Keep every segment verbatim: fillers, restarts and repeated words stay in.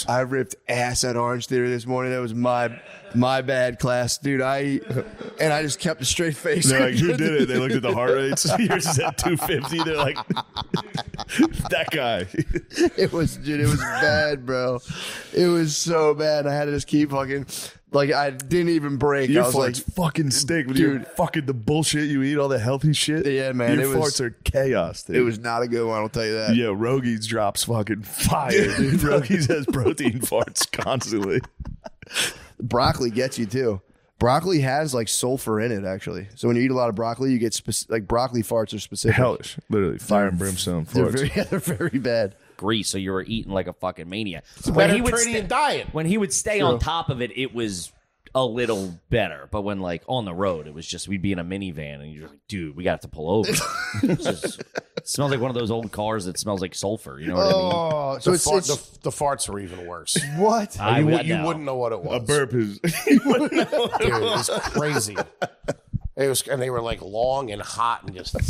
farts. I ripped ass at Orange Theory this morning. That was my my bad, class, dude. I and I just kept a straight face. They're like, who did it? They looked at the heart rates. Yours is at two fifty. They're like, that guy. It was, dude. It was bad, bro. It was so bad. I had to just keep fucking. Like, I didn't even break. Your I was farts like, fucking stink. When dude. you're fucking the bullshit you eat, all the healthy shit. Yeah, man, Your it was- farts are chaos, dude. it was not a good one, I'll tell you that. Yeah, Rogies drops fucking fire, dude. Rogies has protein farts constantly. Broccoli gets you, too. Broccoli has, like, sulfur in it, actually. So when you eat a lot of broccoli, you get, spec- like, broccoli farts are specific. Hellish. Literally, fire and brimstone They're farts. very, they're very bad. Grease, so you were eating like a fucking maniac. It's a When he would Mediterranean sta- diet. When he would stay on top of it, it was a little better. But when like on the road, it was just we'd be in a minivan and you're like, dude, we got to pull over. It's just, it smells like one of those old cars that smells like sulfur. You know what I mean? Oh, so the, it's, fart, it's the, the farts are even worse. what? I you would would, you know. wouldn't know what it A was. burp is. Dude, it was crazy. It was, and they were like long and hot and just.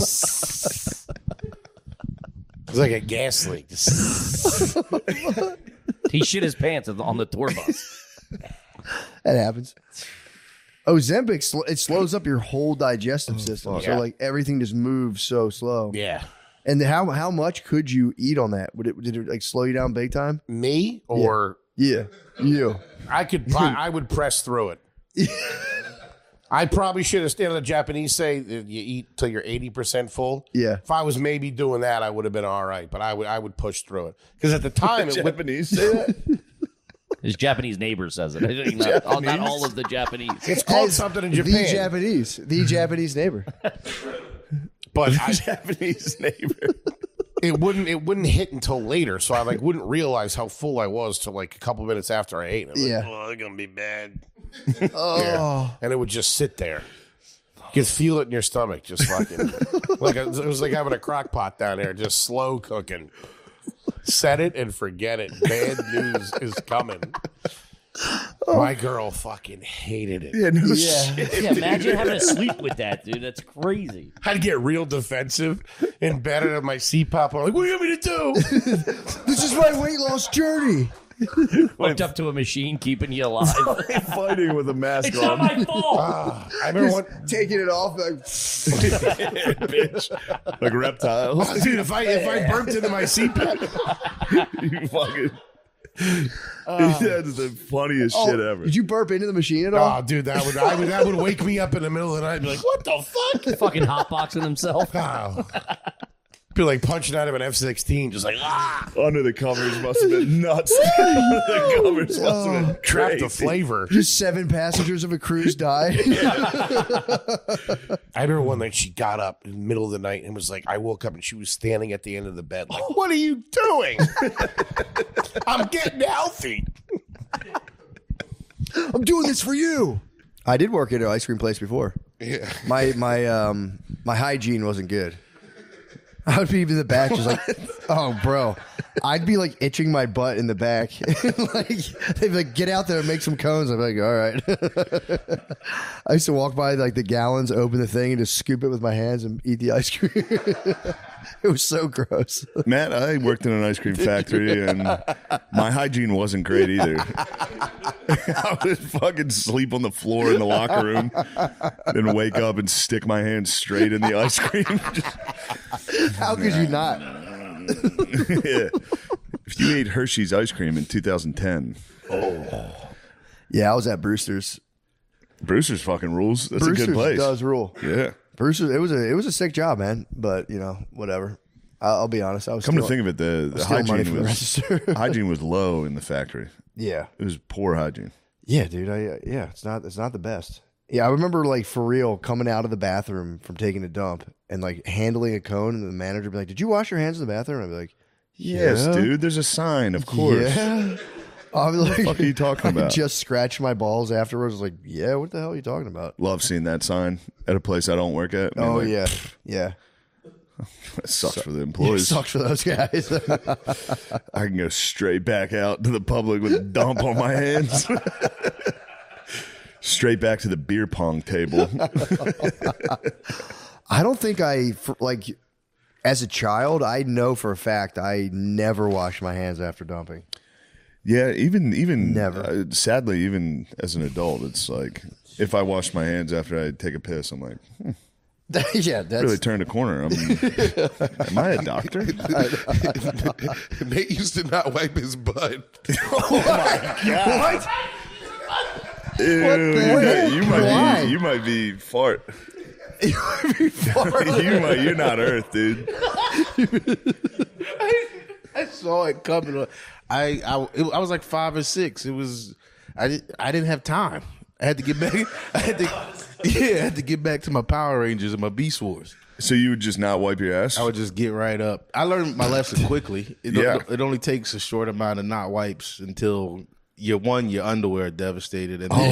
It was like a gas leak. Just- He shit his pants on the tour bus. That happens. Ozempic, sl- it slows up your whole digestive system. So, Yeah. like, everything just moves so slow. yeah. And how how much could you eat on that? Would it did it like slow you down big time? Me or Yeah, you. I could. pro- I would press through it. I probably should have stayed on the Japanese say that you eat till you're eighty percent full. Yeah. If I was maybe doing that, I would have been all right. But I would I would push through it because at the time it would. Japanese say that? His Japanese neighbor says it. I think Not, oh, not all of the Japanese. It's called As something in The Japan. Japanese, the Japanese neighbor. But I, Japanese neighbor. it wouldn't it wouldn't hit until later, so I like wouldn't realize how full I was till like a couple minutes after I ate. I was Yeah. like, oh, it's gonna be bad. Oh, And it would just sit there. You could feel it in your stomach, just fucking like a, it was like having a crock pot down there, just slow cooking. Set it and forget it. Bad news is coming. My girl fucking hated it. Yeah, no yeah. shit. Yeah, imagine having to sleep with that, dude. That's crazy. I had to get real defensive in bed at my C PAP. I'm like, what do you want me to do? This is my weight loss journey. Hooked up to a machine keeping you alive. Fighting with a mask It's on. not my fault. I remember one, Taking it off, like, Bitch. Like reptiles. dude. If I if I burped into my C PAP, You fucking. That's the funniest shit oh, ever. did you burp into the machine at all? oh, dude, that would I would that would wake me up in the middle of the night and be like, what the fuck? Fucking hotboxing himself. Oh. Be like punching out of an F sixteen, just like ah, Under the covers must have been nuts. Under the covers must have been trap crazy. the flavor. Just seven passengers of a cruise died. I remember one night she got up in the middle of the night and was like, I woke up and she was standing at the end of the bed, like, what are you doing? I'm getting healthy. I'm doing this for you. I did work at an ice cream place before. Yeah. My my um my hygiene wasn't good. I would be in the back just like, oh, bro. I'd be like itching my butt in the back. Like they'd be like, get out there and make some cones. I'd be like, all right. I used to walk by like the gallons, open the thing, and just scoop it with my hands and eat the ice cream. It was so gross. Matt, I worked in an ice cream factory, and my hygiene wasn't great either. I would fucking sleep on the floor in the locker room, then wake up and stick my hand straight in the ice cream. Just, How could you not? yeah. If you ate Hershey's ice cream in two thousand ten, Yeah, I was at Brewster's. Brewster's fucking rules. That's Brewster's a good place. does rule. Yeah. Brewster's. It was a it was a sick job, man. But you know, whatever. I'll, I'll be honest. I was Come to stealing- think of it, the, the stealing money hygiene from the was register. hygiene was low in the factory. Yeah, It was poor hygiene. yeah, dude. I uh, yeah, it's not it's not the best. Yeah, I remember like for real coming out of the bathroom from taking a dump and like handling a cone, and the manager would be like, "Did you wash your hands in the bathroom?" And I'd be like, Yes, Yeah. dude. There's a sign, of course. "Yeah." I'll be like, the fuck are you talking I about? just scratch my balls afterwards. I was like, "Yeah, what the hell are you talking about?" Love seeing that sign at a place I don't work at. I mean, Oh like, yeah, yeah. It sucks for the It employees. sucks for those guys. I can go straight back out to the public with a dump on my hands. Straight back to the beer pong table. I don't think I for, like as a child. I know for a fact I never washed my hands after dumping. Yeah, even even Never. Uh, sadly, even as an adult, it's like if I wash my hands after I take a piss, I'm like, hmm, yeah, that's really turned a corner. I'm, am I a doctor? Nate used to not wipe his butt. what? Ew, you, might, you might Why? be you might be fart. you might you're not Earth, dude. I saw it coming. I I, it, I was like five or six. It was I did, I didn't have time. I had to get back. I had to yeah. I had to get back to my Power Rangers and my Beast Wars. So you would just not wipe your ass? I would just get right up. I learned my lesson quickly. It, Yeah. it only takes a short amount of not wipes until your one your underwear devastated. And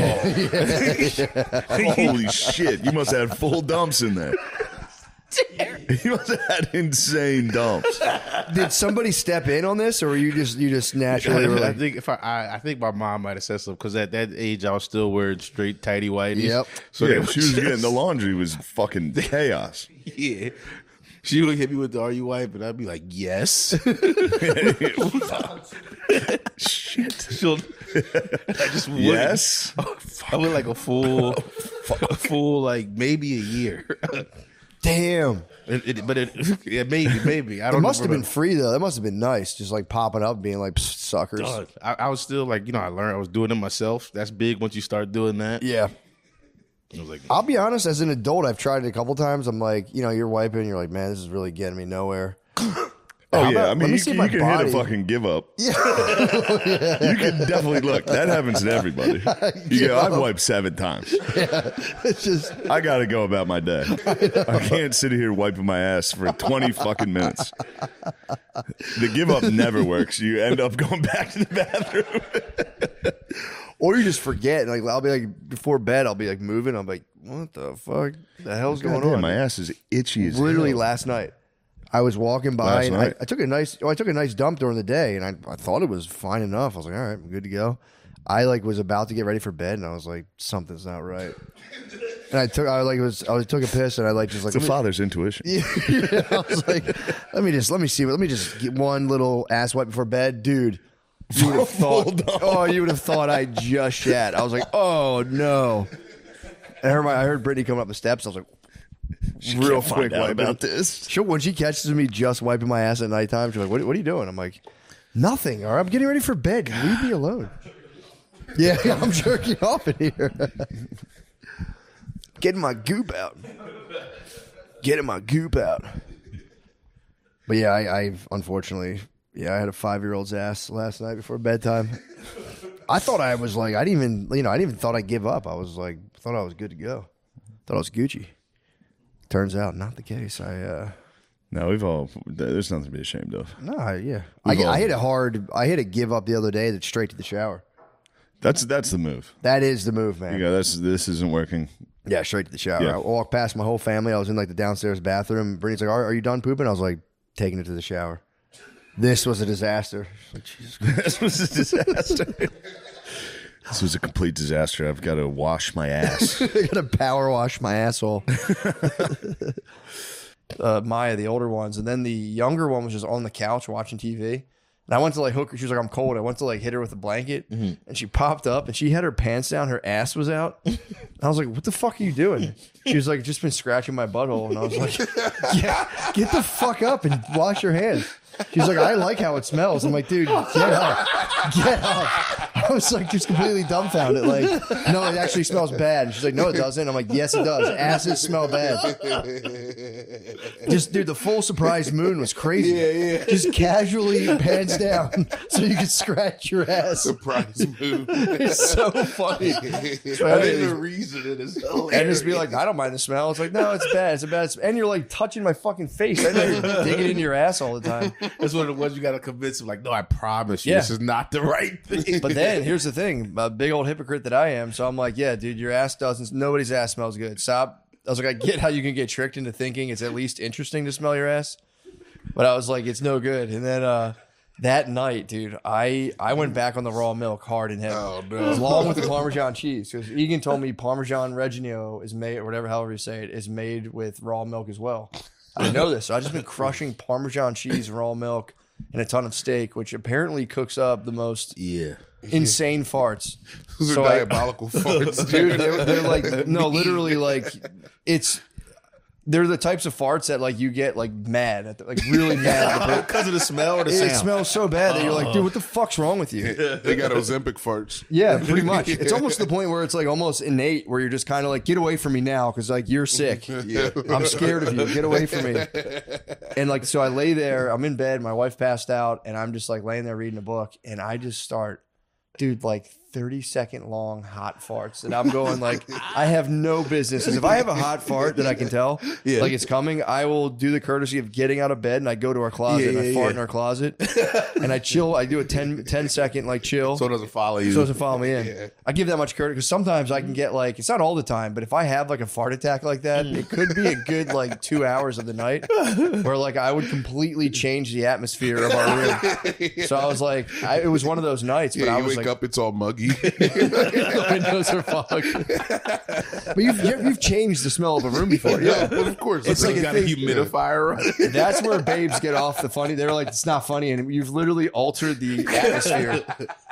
Holy shit! You must have had full dumps in there. You must have had insane dumps. Did somebody step in on this, or were you just you just naturally? Were I like, think if I, I, I think my mom might have said something because at that age I was still wearing straight tighty whities. Yep. So Yeah, they were she was just- getting the laundry was fucking chaos. Yeah. She would hit me with the "Are you white?" and I'd be like, "Yes." Shit. She'll, I just wouldn't. Yes. I went like a full, a full like maybe a year. damn. It, it, but it, yeah, maybe, maybe I It don't. must have been remember. free though. That must have been nice, just like popping up, being like "Psst, suckers. Uh, I, I was still like, you know, I learned I was doing it myself. That's big once you start doing that. Yeah. I was like, I'll be honest, as an adult, I've tried it a couple times. I'm like, you know, you're wiping, you're like, man, this is really getting me nowhere. Oh How yeah, about- I let mean me you, see can- my you can hit body. a fucking give up. Yeah, you can definitely look. That happens to everybody. You go, I've wiped seven times. It's just, I got to go about my day. I can't sit here wiping my ass for twenty fucking minutes. The give up never works. You end up going back to the bathroom. or you just forget. Like, I'll be like, before bed, I'll be like moving. I'm like, what the fuck? The hell's going Goddamn, on? my ass is itchy as Literally hell. last night, I was walking by Last and I, night? I took a nice, oh, I took a nice dump during the day, and I, I thought it was fine enough. I was like, all right, I'm good to go. I like was about to get ready for bed, and I was like, something's not right. And I took, I like was, I was took a piss, and I like just like, It's a let me- father's intuition. yeah, I was like, let me just, let me see, let me just get one little ass wipe before bed, dude. You would have thought, oh, you would have thought I just shat. I was like, oh no. I heard my, I heard Brittany coming up the steps. I was like, real Can't quick find out wiping. about this. She'll, when she catches me just wiping my ass at nighttime, she's like, what, what are you doing? I'm like, nothing. All right, I'm getting ready for bed. Leave me alone. Yeah, I'm jerking off in here. Getting my goop out. Getting my goop out. But yeah, I, I've unfortunately, yeah, I had a five-year-old's ass last night before bedtime. I thought I was like, I didn't even, you know, I didn't even thought I'd give up. I was like, thought I was good to go. Thought I was Gucci. Turns out, not the case. I, uh, No, we've all. There's nothing to be ashamed of. no, I, yeah. I, We've all- I hit a hard, I hit a give up the other day that's straight to the shower. That's that's the move. That is the move, man. You go. That's this isn't working. Yeah, straight to the shower. Yeah. I walked past my whole family. I was in like the downstairs bathroom. Brittany's like, are, are you done pooping? I was like, taking it to the shower. This was a disaster. Like, Jesus Christ. This was a disaster. This was a complete disaster. I've got to wash my ass. I gotta power wash my asshole. uh, Maya, the older ones, and then the younger one was just on the couch watching T V. And I went to like hook her. She was like, "I'm cold." I went to like hit her with a blanket, and she popped up and she had her pants down. Her ass was out. And I was like, "What the fuck are you doing?" She was like, "Just been scratching my butthole." And I was like, "Yeah, get the fuck up and wash your hands." She's like, "I like how it smells." I'm like, "Dude, get up, get up." I was like, just completely dumbfounded. Like, no, it actually smells bad. And she's like, "No, it doesn't." I'm like, "Yes, it does. Asses smell bad." Just, dude, the full surprise moon was crazy. Yeah, yeah. Just casually pants down so you could scratch your ass. surprise move. It's so funny. I didn't even reason it is hilarious. And just be like, "I don't mind the smell." It's like, "No, it's bad. It's a bad." Smell. And you're like touching my fucking face. I know you're digging into your ass all the time. That's what it was. You got to convince him, like, no, I promise you, Yeah. this is not the right thing. But then here's the thing, a big old hypocrite that I am. So I'm like, yeah, dude, your ass doesn't, nobody's ass smells good. Stop. I was like, I get how you can get tricked into thinking it's at least interesting to smell your ass. But I was like, it's no good. And then uh, that night, dude, I, I went back on the raw milk hard and heavy. Oh, no. Along with the Parmesan cheese. Because Egan told me Parmesan Reggiano is made, or whatever, however you say it, is made with raw milk as well. I didn't know this. So I just been crushing Parmesan cheese, raw milk, and a ton of steak, which apparently cooks up the most Yeah. insane farts. Those are So I- diabolical farts, Dude, they're, they're like, no, literally, like, it's, they're the types of farts that, like, you get, like, mad, at the, like, really mad. At the, Because of the smell or the it sound? smells so bad that you're like, dude, what the fuck's wrong with you? They got Ozempic farts. Yeah, pretty much. It's almost to the point where it's, like, almost innate, where you're just kind of like, get away from me now, because, like, you're sick. Yeah. I'm scared of you. Get away from me. And, like, so I lay there. I'm in bed. My wife passed out, and I'm just, like, laying there reading a book, and I just start, dude, like, thirty second long hot farts that I'm going like I have no business. 'Cause if I have a hot fart that I can tell Yeah. like it's coming, I will do the courtesy of getting out of bed and I go to our closet Yeah, and I yeah, fart yeah. in our closet and I chill. I do a ten, ten second like chill. So it doesn't follow you. So it doesn't follow me in. I give that much courtesy because sometimes I can get like, it's not all the time, but if I have like a fart attack like that, it could be a good like two hours of the night where like I would completely change the atmosphere of our room. So I was like, I, it was one of those nights, but Yeah, I you was wake like, up, it's all muggy. the windows are fogged. But you've, you've changed the smell of a room before. Yeah, well, of course. It's It's like like a got a thing- humidifier on. That's where babes get off the funny. They're like, it's not funny. And you've literally altered the atmosphere.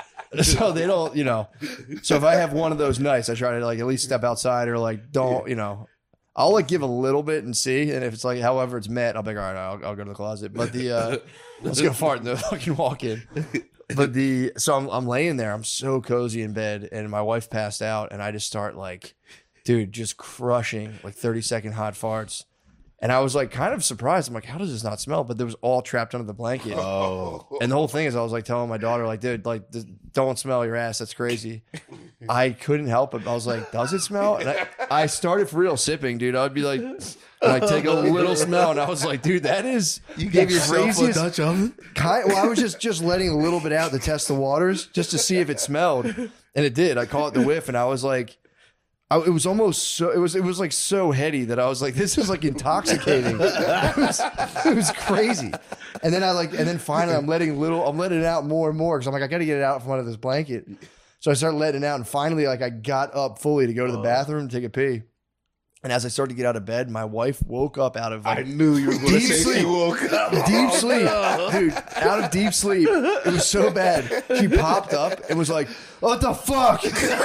So they don't, you know. So if I have one of those nights, I try to like at least step outside or like don't, you know. I'll like give a little bit and see. And if it's like, however it's met, I'll be like, all right, I'll, I'll go to the closet. But the, uh, let's go fart in the fucking walk in. But the, so I'm, I'm laying there. I'm so cozy in bed and my wife passed out and I just start like, dude, just crushing like thirty second hot farts. And I was like kind of surprised. I'm like, how does this not smell? But there was all trapped under the blanket. Oh. And the whole thing is I was like telling my daughter, like, dude, like, th- don't smell your ass. That's crazy. I couldn't help it. I was like, does it smell? And I, I started for real sipping, dude. I'd be like, and I'd take a little smell. And I was like, dude, that is You the gave yourself a craziest- Dutch oven? Kind, well, I was just just letting a little bit out to test the waters, just to see if it smelled, and it did. I caught the whiff, and I was like, I, it was almost so. It was it was like so heady that I was like, this is like intoxicating. it, was, it was crazy. And then I like, and then finally, I'm letting little, I'm letting it out more and more because I'm like, I got to get it out from under this blanket. So I started letting it out, and finally, like, I got up fully to go to the bathroom to take a pee. And as I started to get out of bed, my wife woke up out of like I knew you were going to Deep say sleep. she woke up. deep sleep, dude, out of deep sleep. It was so bad. She popped up and was like, "What the fuck?"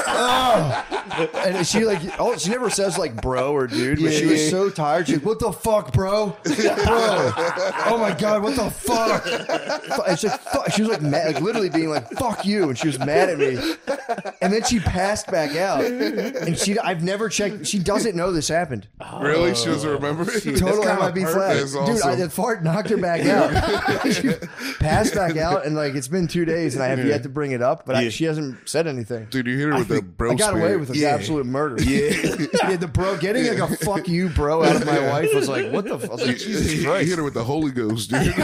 Oh. And she like, oh, she never says like bro or dude, but she was so tired. She's like, "What the fuck, bro? Bro? Oh my god, what the fuck?" And she's like, fuck. She was like, mad, like literally being like, "Fuck you," and she was mad at me. And then she passed back out, and she, I've never checked. She doesn't know this happened. Really? She doesn't remember? Total M I B flag. That's Dude, I, awesome. that fart knocked her back out. She passed back out, and like it's been two days, and I have yet to bring it up, but I, she hasn't said anything. Dude, you hit her with the bro I got away spirit. with it. Yeah. Absolute murder. Yeah. yeah, the bro getting like a fuck you, bro, out of my wife was like, what the fuck? I was like, Jesus You Christ. hit her with the Holy Ghost, dude.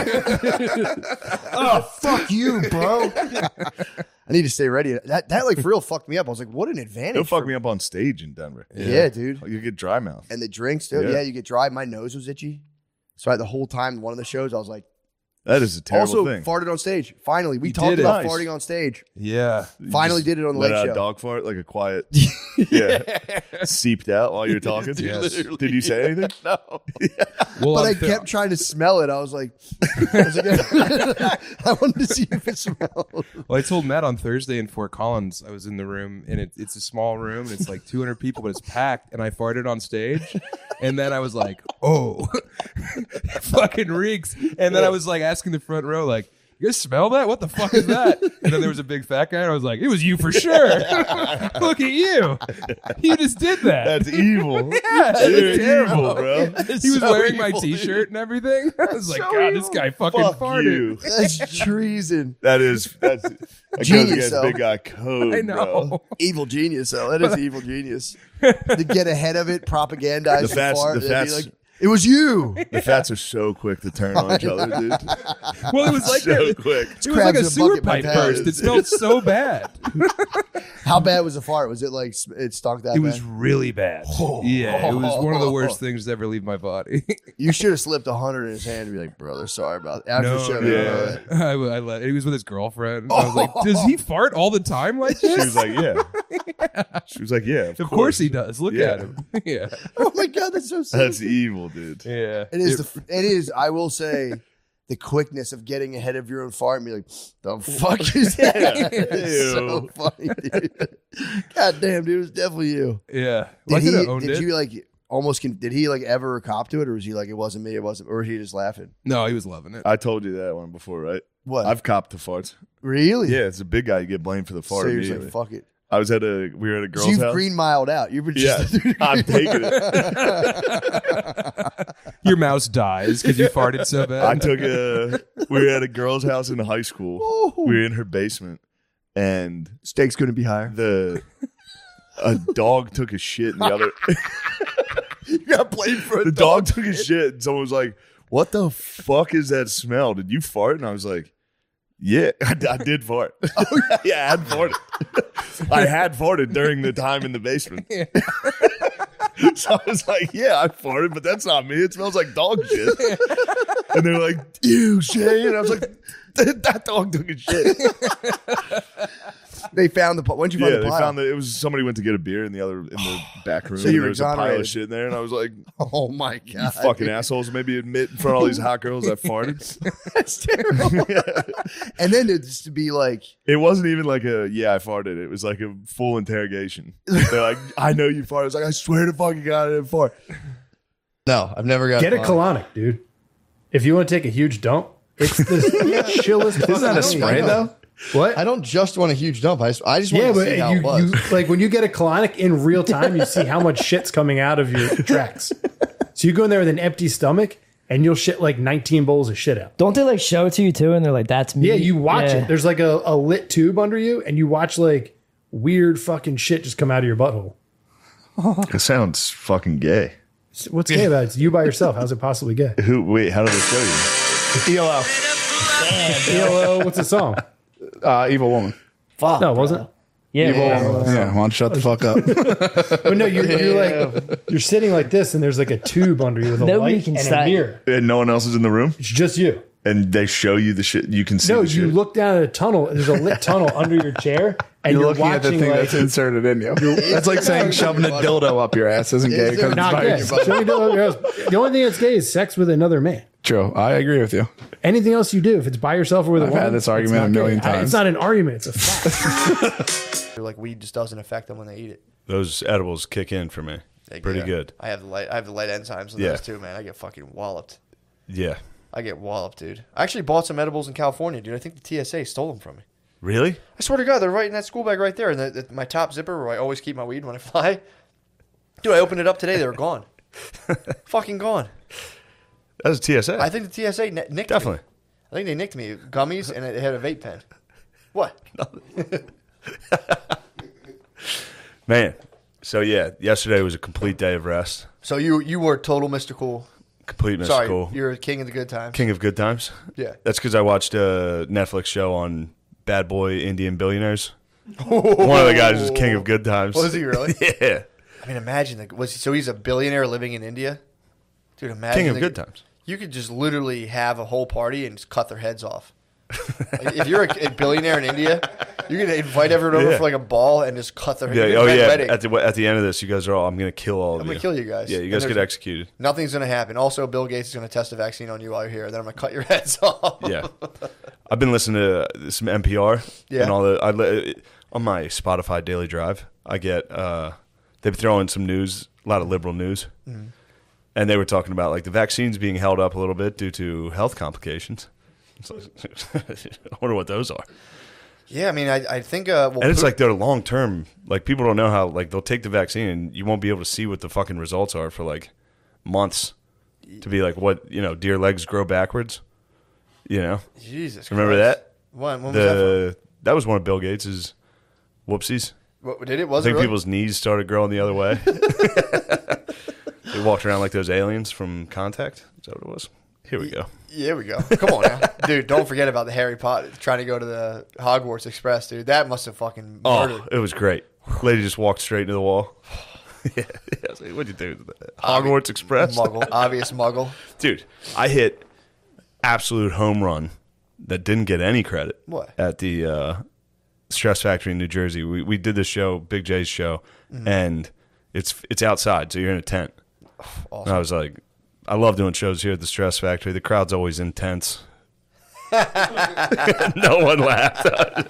Oh, fuck you, bro. I need to stay ready. That that like for real fucked me up. I was like, what an advantage. It'll fuck for- me up on stage in Denver. Yeah, dude. You get dry mouth. And the drinks, dude. Yeah. Yeah. you get dry. My nose was itchy. So I, the whole time, one of the shows, I was like, That is a terrible also thing. farted on stage. Finally, we You talked did it. about Nice. farting on stage. Yeah. Finally Just did it on the let late out show. a dog fart, like a quiet, yeah, seeped out while you're talking. Yes. Did you say anything? No. Well, But on I Thur- kept trying to smell it. I was like, I, was like, I wanted to see if it smelled. Well, I told Matt on Thursday in Fort Collins, I was in the room, and it, it's a small room, and it's like two hundred people, but it's packed, and I farted on stage, and then I was like, oh, fucking reeks. And then I was like asking the front row, like, you guys smell that? What the fuck is that? And then there was a big fat guy, and I was like, it was you for sure. Look at you. You just did that. That's evil. yeah, it You're was terrible. evil, bro. He was so wearing my evil, T-shirt and everything. I was like, so God, this evil. guy fucking Fuck farted. you. That's treason. That is that's that goes Genius, against though. big guy code. I know. Bro. Evil genius, though. That is evil genius. To get ahead of it, propagandize The the fats- fart, the and be fats- like, it was you. The fats are so quick to turn on each other, dude. Well, it was like so that. quick. It was like Crabs a in a sewer bucket by pipe Pat. burst. It smelled so bad. How bad was the fart? Was it like it stunk that It bad? was really bad. Yeah, it was one of the worst things to ever leave my body. You should have slipped a hundred in his hand and be like, brother, sorry about that. After No, the show, yeah. yeah. I, I let, he was with his girlfriend. I was like, does he fart all the time like She this? was like, yeah. She was like, yeah. Of, Of course he does. Look Yeah. at him. Yeah. Oh my god, that's so sick. That's evil, dude. Yeah. It is. the, it is. I will say, the quickness of getting ahead of your own fart and be like, the fuck is that? It's so funny, dude. God damn, dude, it was definitely you. Yeah. Did, I he, could have owned did it. you like almost, con- did he like ever cop to it, or was he like, it wasn't me, it wasn't, or was he just laughing? No, he was loving it. I told you that one before, right? What? I've copped the farts. Really? Yeah, it's a big guy. You get blamed for the fart. So you're just immediately. like, fuck it. I was at a we were at a girl's So you've house. green miled out. You've been Yeah, just I'm taking it. Your mouse dies because you farted so I bad. took a. We were at a girl's house in high school. Ooh. We were in her basement, and Steak's going to be higher. the a dog took a shit in the other. You got blamed for The dog took a shit, and someone was like, "What the fuck is that smell? Did you fart?" And I was like, "Yeah, I, I did fart. yeah, I had farted. I had farted during the time in the basement." So I was like, "Yeah, I farted, but that's not me. It smells like dog shit." And they're like, "Ew, Shane." And I was like, "That, that dog took a shit." They found the. When'd you find Yeah, the they pile? found that it was somebody went to get a beer in the other in the back room. So you and were there was a pile of exonerated. shit in there, and I was like, Oh my god! "You fucking assholes! Maybe admit in front of all these hot girls I farted." That's terrible. And then to just to be like, It wasn't even like a yeah I farted. It was like a full interrogation. They're like, "I know you farted." I was like, "I swear to fucking God, I didn't fart." no, I've never got. Get a colonic, dude. If you want to take a huge dump, it's the chillest. Isn't that a fucking spray thing. though? What? I don't just want a huge dump. I just, I just want Yeah, to but see how you, it was. you like when you get a colonic in real time, you see how much shit's coming out of your tracks. So you go in there with an empty stomach, and you'll shit like nineteen bowls of shit out. Don't they like show it to you too? And they're like, "That's me." Yeah, you watch Yeah. it. There's like a, a lit tube under you, and you watch like weird fucking shit just come out of your butthole. It sounds fucking gay. What's gay about it? It's you by yourself. How's it possibly gay? Who? Wait, how did they show E L O. E L O, what's the song? Uh, Evil Woman. Fuck. No, it wasn't. Yeah, Evil yeah. Woman. Yeah, why don't you shut the fuck up? But no, you're, you're like you're sitting like this, and there's like a tube under you with a Nobody light can and stop a you. mirror. you? And no one else is in the room, It's just you. and they show you the shit. You can see. No, the you shit. look down at a tunnel. And there's a lit tunnel under your chair, and You're you're, looking at the watching thing like that's inserted in you. That's like saying shoving a dildo up your ass isn't gay Is there because it's not by gay. your So you do it else. The only thing that's gay is sex with another man. True. I agree with you. Anything else you do, if it's by yourself or with a I've woman, had this it's argument not a million gay. I- times. It's not an argument; it's a fact. like weed just doesn't affect them when they eat it. Those edibles kick in for me. Like, Pretty yeah. good. I have the light. I have the light enzymes in Yeah. those too, man. I get fucking walloped. Yeah. I get walloped, dude. I actually bought some edibles in California, dude. I think the T S A stole them from me. Really? I swear to God, they're right in that school bag right there, in the, the, my top zipper where I always keep my weed when I fly. Dude, I opened it up today. They were gone. Fucking gone. That was T S A. I think the T S A ni- nicked Definitely. me. I think they nicked me. Gummies, and it had a vape pen. What? Man. So yeah, yesterday was a complete day of rest. So you you were total mystical. Complete Sorry, mystical. you're a king of the good times. King of good times. Yeah. That's because I watched a Netflix show on Bad Boy Indian Billionaires. One of the guys was king of good times. Was he really? Yeah. I mean, imagine the, was he, so he's a billionaire living in India, dude. Imagine King of the- good times. You could just literally have a whole party and just cut their heads off. Like, if you're a, a billionaire in India, you can invite everyone over Yeah. for like a ball and just cut their Yeah. heads. Oh yeah. At the at the end of this, you guys are all. I'm gonna kill all of I'm you. gonna kill you guys. Yeah. You And guys get there's- executed. Nothing's gonna happen. Also, Bill Gates is gonna test a vaccine on you while you're here. Then I'm gonna cut your heads off. Yeah. I've been listening to some N P R Yeah. and all the I li- on my Spotify daily drive. I get uh, they throw in some news, a lot of liberal news, Mm-hmm. and they were talking about like the vaccines being held up a little bit due to health complications. It's like, I wonder what those are. Yeah, I mean, I, I think. Uh, well, And it's Pu- like they're long term. Like people don't know how. Like they'll take the vaccine and you won't be able to see what the fucking results are for like months. To be like, what, you know, deer legs grow backwards. You know, Jesus. remember Christ. that? When, when was that? The that was one of Bill Gates's whoopsies. From? What, did it? I Was think it really? people's knees started growing the other way. They walked around like those aliens from Contact. Is that what it was? Here we go. Yeah, we go. Come on now, dude. Don't forget about the Harry Potter trying to go to the Hogwarts Express, dude. That must have fucking murdered. Oh, it was great. Lady just walked straight into the wall. yeah, yeah. I was like, what'd you do? Hogwarts Express, Muggle, obvious Muggle. dude. I hit absolute home run that didn't get any credit. What? At the uh, Stress Factory in New Jersey. We we did this show, Big J's show, Mm-hmm. and it's it's outside, so you're in a tent. Awesome. And I was like, I love doing shows here at the Stress Factory. The crowd's always intense. No one laughed.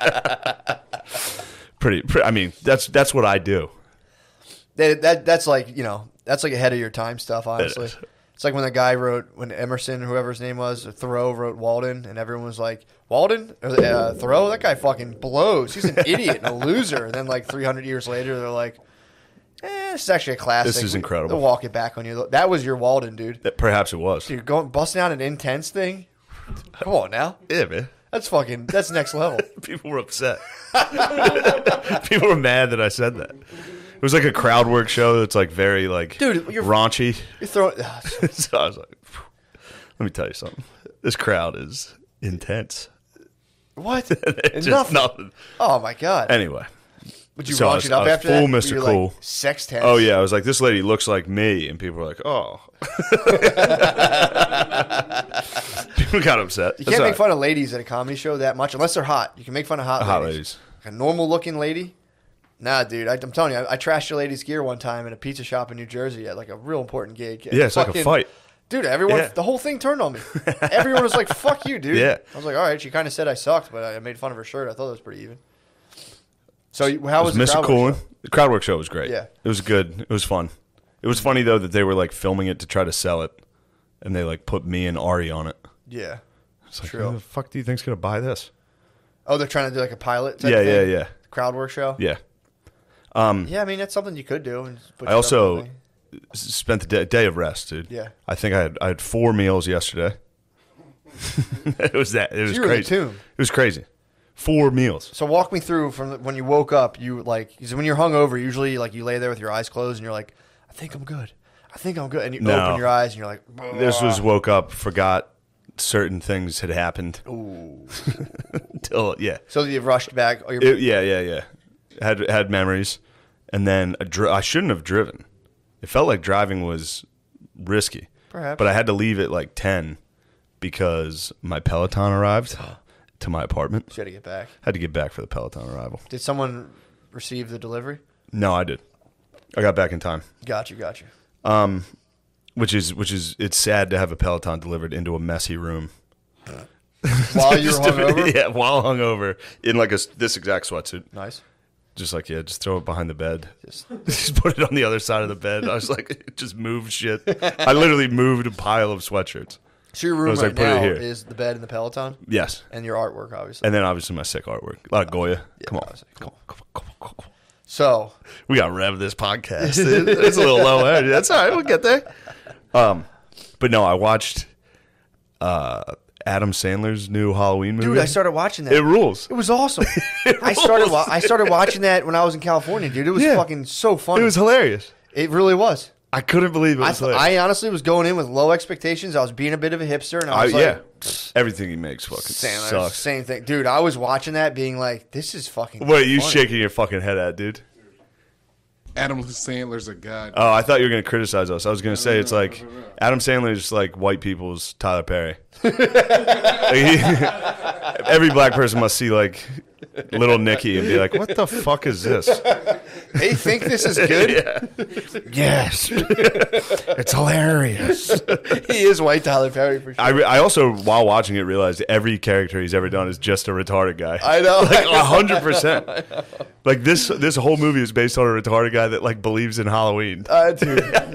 pretty, pretty. I mean, that's that's what I do. That, that that's like you know that's like ahead of your time stuff. Honestly, is. it's like when the guy wrote when Emerson, whoever his name was, or Thoreau wrote Walden, and everyone was like Walden, or, uh, Thoreau, that guy fucking blows. He's an idiot and a loser. And then like three hundred years later, they're like, eh, this is actually a classic. This is incredible. They'll walk it back on you. That was your Walden, dude. That perhaps it was. Dude, going busting out an intense thing. Come on now, Yeah, man. that's fucking that's next level. People were upset. People were mad that I said that. It was like a crowd work show that's like very like Dude, you're- raunchy. You're throwing. So I was like, let me tell you something. This crowd is intense. What? It's Nothing. just nothing. Oh my god. Anyway. Would you so I launch was- it up I was after full that? Mister You're Cool. Like, sex tense. Oh yeah, I was like, this lady looks like me, and people were like, oh. People got upset. You can't make fun of ladies at a comedy show that much unless they're hot. You can make fun of hot, Hot ladies. ladies. Like a normal looking lady. Nah, dude. I, I'm telling you, I, I trashed a lady's gear one time in a pizza shop in New Jersey at like a real important gig. Yeah, it's like a fight. Dude, everyone, Yeah. the whole thing turned on me. Everyone was like, "Fuck you, dude." Yeah. I was like, "All right." She kind of said I sucked, but I made fun of her shirt. I thought it was pretty even. So, you- how It was, was the Mister crowd work Coolin. show? The crowd work show was great. Yeah. It was good. It was fun. It was funny though that they were like filming it to try to sell it, and they like put me and Ari on it. Yeah. It's like, True. who the fuck do you think's gonna buy this? Oh, they're trying to do like a pilot. Type Yeah, thing? yeah, yeah, Crowd work show. yeah. Yeah, I mean that's something you could do. And just put I your also own thing. s- spent the day, day of rest, dude. Yeah. I think I had I had four meals yesterday. It was that. It was you were in the crazy. tomb. It was crazy. Four meals. So walk me through from the, when you woke up. You like because when you're hungover, usually like you lay there with your eyes closed and you're like, I think I'm good. I think I'm good. And you No. open your eyes and you're like, This was woke up, forgot certain things had happened. ooh. Till yeah, So you rushed back. Oh, you're, It- yeah, yeah, yeah. Had had memories, and then a dri- I shouldn't have driven. It felt like driving was risky. Perhaps. But I had to leave at like ten because my Peloton arrived to my apartment. you had to get back. Had to get back for the Peloton arrival. Did someone receive the delivery? No, I did. I got back in time. Got you. Got you. Which is which is it's sad to have a Peloton delivered into a messy room. While you were Just to- hungover. yeah, while hungover in like a s- this exact sweatsuit. Nice. Just like yeah, just throw it behind the bed. Just- Just put it on the other side of the bed. I was like, just move shit. I literally moved a pile of sweatshirts. So your room I was right like, put it now here. is the bed and the Peloton Yes, and your artwork, obviously. and then obviously my sick artwork. A lot of Goya. come on, obviously. come on, come on, come on, come on. So We got to rev this podcast. It- it's a little low energy. That's all right. We'll get there. Um, but no, I watched uh, Adam Sandler's new Halloween movie. dude, I started watching that. It rules. It was awesome. I started. Wa- I started watching that when I was in California, dude. It was Yeah. fucking so funny. It was hilarious. It really was. I couldn't believe it I, was th- hilarious. I honestly was going in with low expectations. I was being a bit of a hipster, and I I, was like, yeah, everything he makes fucking Sandler, sucks. same thing, dude. I was watching that, being like, "This is fucking." What are you funny. shaking your fucking head at, dude? Adam Sandler's a god. Oh, I thought you were going to criticize us. I was going to say it's like Adam Sandler is like white people's Tyler Perry. Like, he- every black person must see like Little Nicky and be like, "What the fuck is this?" They think this is good. Yes, it's hilarious. He is white Tyler Perry for sure. I, re- I also, while watching it, realized every character he's ever done is just a retarded guy. I know. like a hundred percent. Like this, this whole movie is based on a retarded guy that like believes in Halloween. Uh, dude,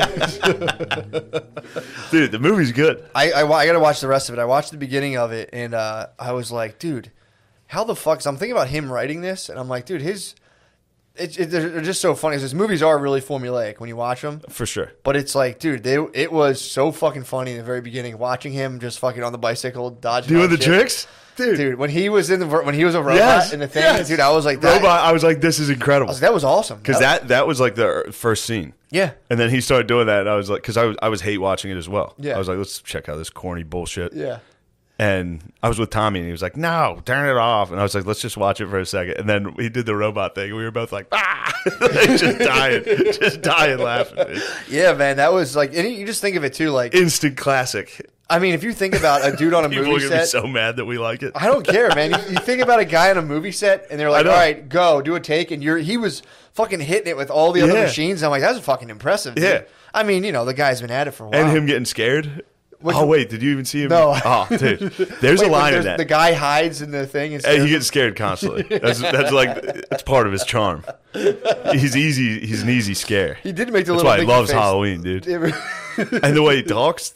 Dude, the movie's good. I, I, wa- I gotta watch the rest of it. I watched the beginning of it, and uh, I was like, dude, how the fuck? So I'm thinking about him writing this, and I'm like, dude, his, it, it, they're they're just so funny. 'Cause his movies are really formulaic when you watch them. For sure. But it's like, dude, they it was so fucking funny in the very beginning, watching him just fucking on the bicycle, dodging Doing all the shit. tricks? Dude. Dude, when he was in the when he was a robot Yes, in the thing, yes. dude, I was like, that, Robot, I was like, this is I incredible. was like, that was awesome. Because that, that was like the first scene. yeah, And then he started doing that, and I was like, because I was, I was hate watching it as well. Yeah. I was like, let's check out this corny bullshit. yeah. And I was with Tommy, and he was like, no, turn it off. And I was like, let's just watch it for a second. And then he did the robot thing, and we were both like, ah! just dying, just dying laughing. Dude. Yeah, man, that was like, and you just think of it too, like, Instant classic. I mean, if you think about a dude on a People are movie going to be set, so mad that we like it. I don't care, man. You, you think about a guy on a movie set, and they're like, I all know. right, go, do a take, and you're he was fucking hitting it with all the other Yeah. machines. I'm like, that's fucking impressive. Dude. Yeah. I mean, you know, the guy's been at it for a while. And him getting scared. Oh wait, did you even see him? No. Oh, dude, there's Wait, a when line in there's- that. The guy hides in the thing. And Hey, he stares- gets scared constantly. That's that's like that's part of his charm. He's easy. He's an easy scare. He did make the That's little why he Mickey loves face. Halloween, dude. And the way he talks.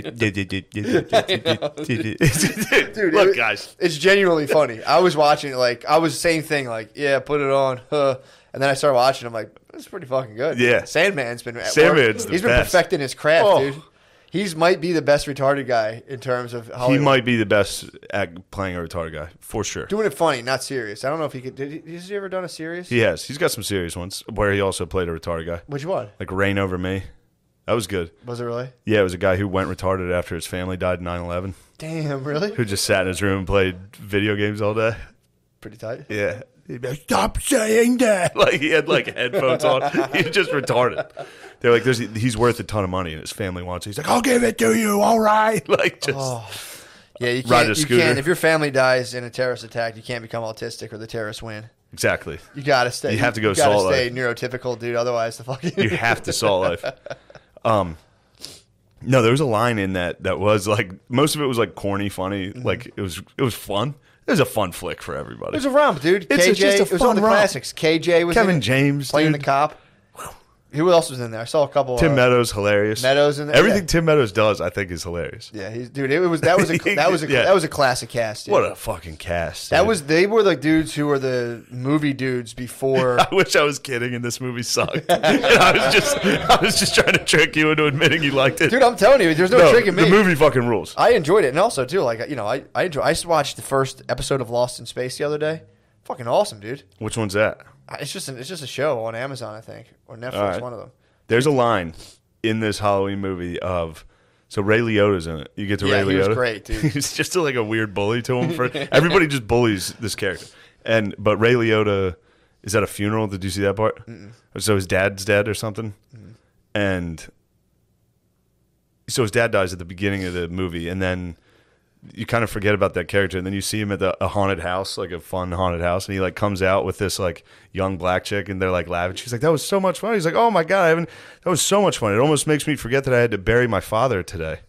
Dude, Dude, look, it- guys. It's genuinely funny. I was watching it like I was same thing like yeah, put it on, huh. And then I started watching. I'm like, it's pretty fucking good. Yeah. Sandman's been at Sandman's work. the He's been best. perfecting his craft, Oh. dude. He's might be the best retarded guy in terms of Hollywood. He might be the best at playing a retarded guy for sure. doing it funny, not serious. I don't know if he could. Did he, has he ever done a serious? He has. He's got some serious ones where he also played a retarded guy, Which one like Rain Over Me. That was good. was it? Really? Yeah, it was a guy who went retarded after his family died in nine eleven, Damn, really? who just sat in his room and played video games all day. Pretty tight. Yeah. He'd be like, stop saying that. Like, he had, like, headphones on. He's just retarded. They're like, There's, he's worth a ton of money, and his family wants it. He's like, I'll give it to you, all right. Like, just. Oh. Yeah, you Ride a can't. You scooter. can't. If your family dies in a terrorist attack, you can't become autistic or the terrorists win. Exactly. You gotta stay. You have to go You gotta Salt stay Life. neurotypical, dude. Otherwise, the fucking You have to Salt Life. Um, no, there was a line in that that was, like, most of it was, like, corny, funny. Mm-hmm. Like, it was it was fun. It was a fun flick for everybody. It was a romp, dude. It's K J, a- just a it was one of fun the romp. classics. K J was Kevin in it, James, playing dude. the cop. Who else was in there? I saw a couple. Tim uh, Meadows, hilarious. Meadows in there, Everything yeah. Tim Meadows does, I think, is hilarious. Yeah, he's dude. It was that was a that was a Yeah. that was a classic cast. Dude. What a fucking cast. that dude. was. They were the dudes who were the movie dudes before. I wish I was kidding and this movie sucked. And I was just I was just trying to trick you into admitting you liked it. Dude, I'm telling you, there's no, No, tricking me. the movie fucking rules. I enjoyed it, and also too, like you know, I I enjoy. I just watched the first episode of Lost in Space the other day. Fucking awesome, dude. Which one's that? It's just an, it's just a show on Amazon, I think, or Netflix. All right. One of them. There's a line in this Halloween movie of so Ray Liotta's in it. You get to Yeah, Ray he Liotta. was great, dude. He's just like a weird bully to him. For everybody just bullies this character. And but Ray Liotta is at a funeral. Did you see that part? Mm-mm. So his dad's dead or something, mm-hmm. and so his dad dies at the beginning of the movie, and then you kind of forget about that character, and then you see him at the, a haunted house, like a fun haunted house, and he like comes out with this like young black chick, and they're like laughing. She's like, "That was so much fun." He's like, "Oh my god, I haven't. That was so much fun. It almost makes me forget that I had to bury my father today."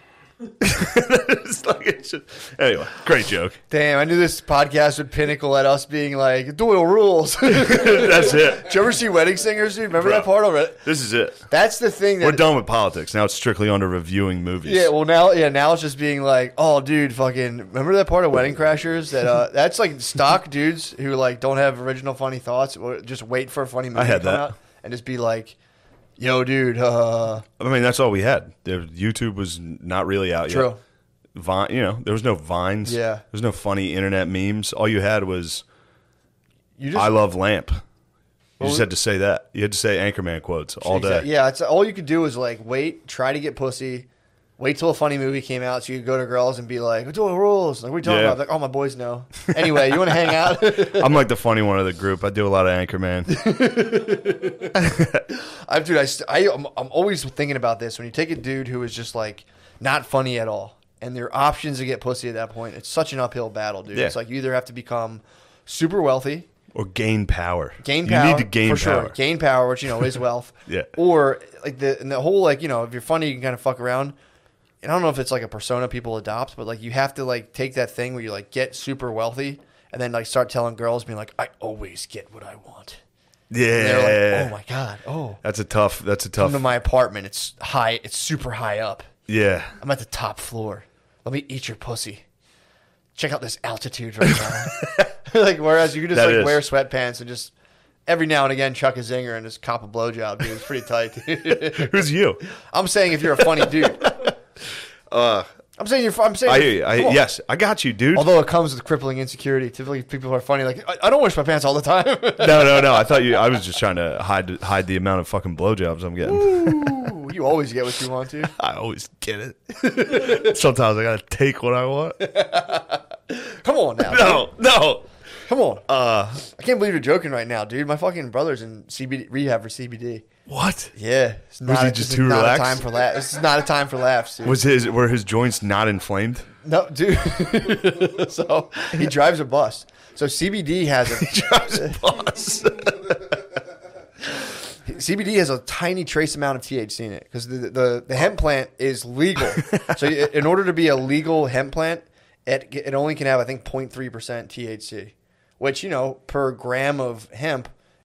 It's like, it's just, anyway, great joke. Damn, I knew this podcast would pinnacle at us being like Doyle rules. That's it. Did you ever see Wedding Singers, dude? Remember Bro. that part of it? This is it. That's the thing that We're done with politics. Now it's strictly under reviewing movies. Yeah, well now, yeah, now it's just being like, oh, dude, fucking, remember that part of Wedding Crashers? That uh, that's like stock dudes who like don't have original funny thoughts, or just wait for a funny movie I had to come that. out and just be like, yo, dude, uh, I mean, that's all we had. There, YouTube was not really out true. yet. Vine, you know, there was no Vines. Yeah. There was no funny internet memes. All you had was You just I love lamp. You Well, just had to say that. You had to say Anchorman quotes all day. Exactly. Yeah, it's all you could do is like wait, try to get pussy, wait till a funny movie came out so you could go to girls and be like, Doyle rules. Like, what are you talking Yeah. about? Like, oh, my boys know. Anyway, you want to hang out? I'm like the funny one of the group. I do a lot of Anchorman. I, dude, I, st- I, I'm, I'm always thinking about this. When you take a dude who is just like not funny at all, and there are options to get pussy at that point, it's such an uphill battle, dude. Yeah. It's like you either have to become super wealthy, Or gain power. gain You power. need to gain for power. sure. Gain power, which you know is wealth. Yeah. Or like the and the whole like you know if you're funny, you can kind of fuck around. And I don't know if it's like a persona people adopt, but like you have to like take that thing where you like get super wealthy and then like start telling girls, being like, I always get what I want. Yeah. And they're like, oh my god, oh. That's a tough. That's a tough. Come to my apartment. It's high. It's super high up. yeah. I'm at the top floor. Let me eat your pussy. Check out this altitude right now. Like whereas you could just That like is. wear sweatpants and just every now and again chuck a zinger and just cop a blowjob, dude. It's pretty tight. Dude. Who's you? I'm saying if you're a funny dude. Uh, I'm saying you're. I'm saying. I hear you. I, come on. yes, I got you, dude. Although it comes with crippling insecurity. Typically, people are funny. Like I, I don't wear sweatpants all the time. no, no, no. I thought you. I was just trying to hide hide the amount of fucking blowjobs I'm getting. Ooh, you always get what you want to. I always get it. Sometimes I gotta take what I want. Come on now. No, no. Come on. Uh, I can't believe you're joking right now, dude. My fucking brother's in C B D rehab for C B D. what? Yeah. It's not, he a- just this is too not relaxed? a time for laughs. This is not a time for laughs, dude. Was his were his joints not inflamed? No, dude. So he drives a bus. So C B D has a Drives a bus. C B D has a tiny trace amount of T H C in it because the, the the hemp plant is legal. So you- in order to be a legal hemp plant, it it only can have I think zero point three percent T H C, which you know per gram of hemp